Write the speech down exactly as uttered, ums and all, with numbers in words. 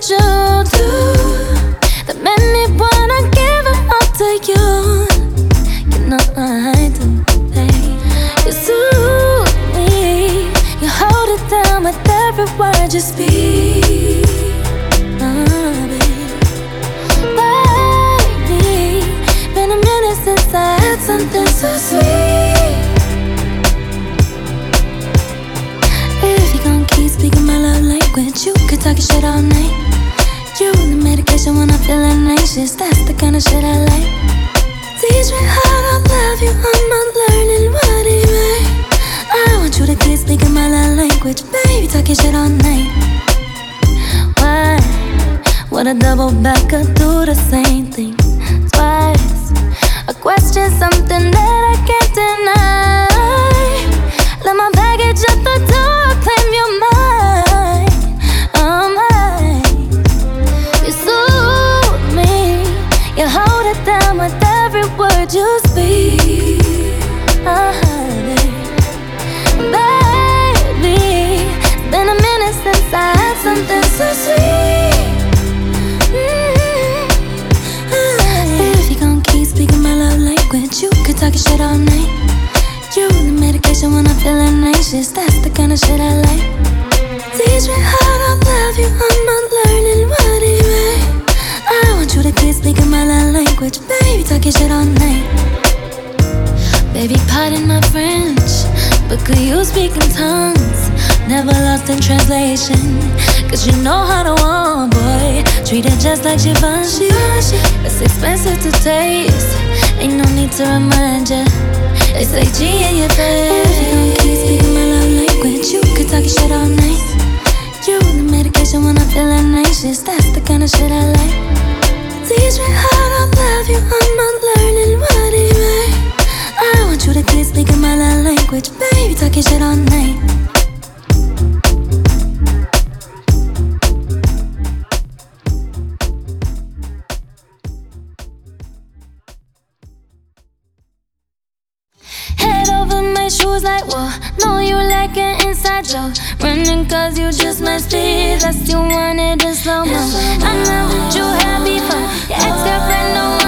you do that made me wanna give it all to you. You know I do, babe. You soothe me, you hold it down with every word you speak. Oh, baby, baby, been a minute since I had something so sweet. If you gon' keep speaking my love language, you could talk your shit all night. You the medication when I'm feeling anxious, that's the kind of shit I like. Teach me how to love you, I'm not learning what it means. I want you to keep speaking my love language, baby, talk your shit all night. Why would a double backer do the same thing twice? I question something that I can't deny. Let my baggage at the door, claim you're mine, oh mine. You soothe me, you hold it down with every word you speak. Uh, baby, it's been a minute since I had something so sweet. Mm-hmm. If you gon' keep speaking my love language, you could talk your shit all night. You the medication when I'm feeling anxious, that's the kind of shit I like. Teach me how to love you, I'm not learning what it means. I want you to keep speaking my love language, baby, talk your shit all night. Baby, pardon my French, but could you speak in tongues? Never lost in translation, cause you know how to want, boy. Treat it just like Givenchy. It's expensive to taste, ain't no need to remind ya. They say G in your face. If you gon' keep speaking my love language, you could talk your shit all night. You the medication when I'm feeling anxious, that's the kind of shit I like. Teach me how to love you, I'm not learning what it means. I want you to keep speaking my love language, baby, talk your shit all night. Head over my shoes like, whoa. Know you like an inside joke. Running cause you just my speed, less you wanted in slow-mo. I'm not what you had before. Your ex-girlfriend know